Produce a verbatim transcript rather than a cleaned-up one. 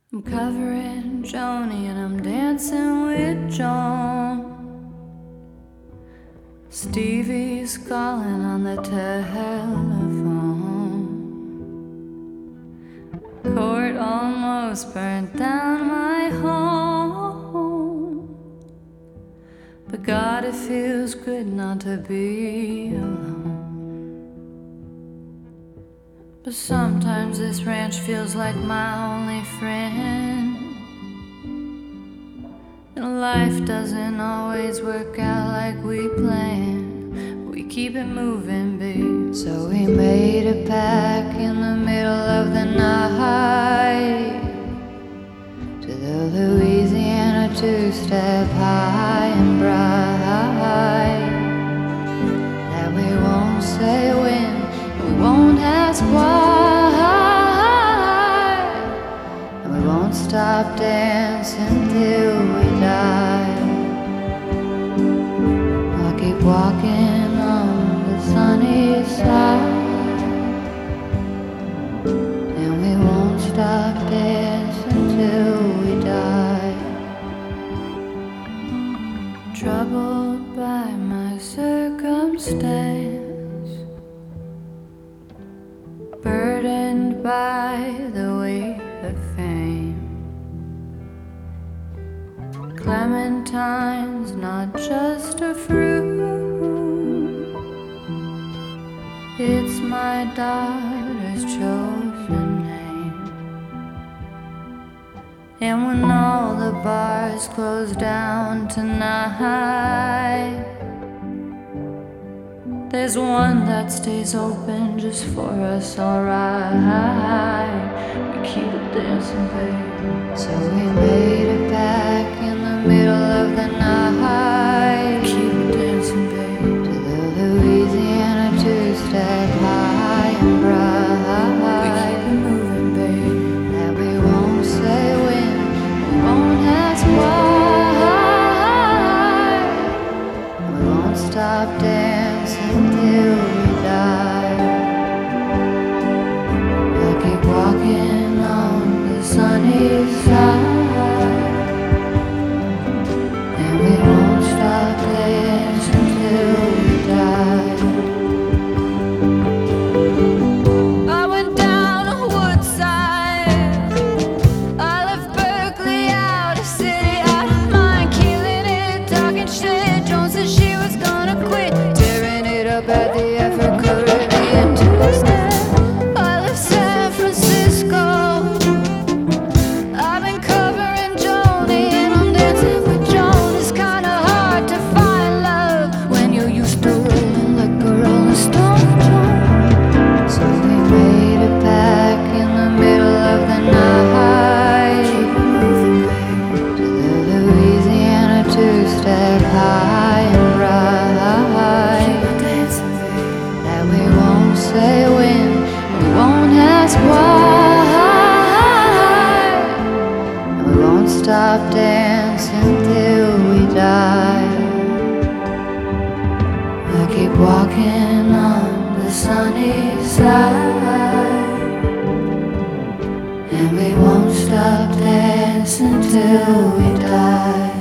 I'm covering Joni and I'm dancing with Joan. Stevie's calling on the telephone. Court almost burnt down my home, but God, it feels good not to be alone. But sometimes this ranch feels like my only friend, and life doesn't always work out like we planned, but we keep it moving, babe. So we made it back in the middle of the night to the Louisiana two-step high and bright. That we won't say when, we won't ask why, and we won't stop dancing till we die. I'll keep walking on the sunny side, and we won't stop dancing till we die. Troubled by my circumstance, burdened by the weight of fame. Clementine's not just a fruit, it's my daughter's chosen name. And when all the bars close down tonight, there's one that stays open just for us, alright. We keep it dancing, babe. So we made it back in the middle of the night. Keep it dancing, babe. To the Louisiana two-step high and bright. We keep it moving, babe. That we won't say when, we won't ask why, we won't stop dancing till we die. I'll keep walking on the sunny side, and we won't stop dancing till we die. I went down a Woodside, I left Berkeley out of city, out of mind, killing it, talking shit. Joan said she was gonna quit, tearing it up at the Afro Caribbean Tuesday. I left San Francisco, I've been covering Joni and I'm dancing with Joan. It's kinda hard to find love when you're used to rolling like a rolling stone. So we made it back in the middle of the night to the Louisiana two-step high and bright. That we won't say when, we won't ask why, and we won't stop dancing till we die. I keep walking on the sunny side, and we won't stop dancing till we die.